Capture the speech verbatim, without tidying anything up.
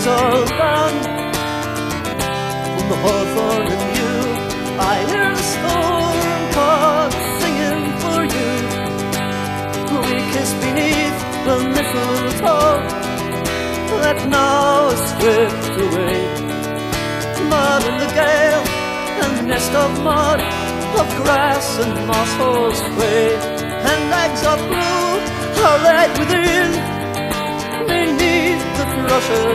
is all gone. From the hawthorn and you, I hear the storm clock singing for you. We kiss beneath the mistletoe that now is stripped away. Mud in the gale, a nest of mud, of grass and moss holes grey, and eggs of blue are laid within, beneath the thrushes.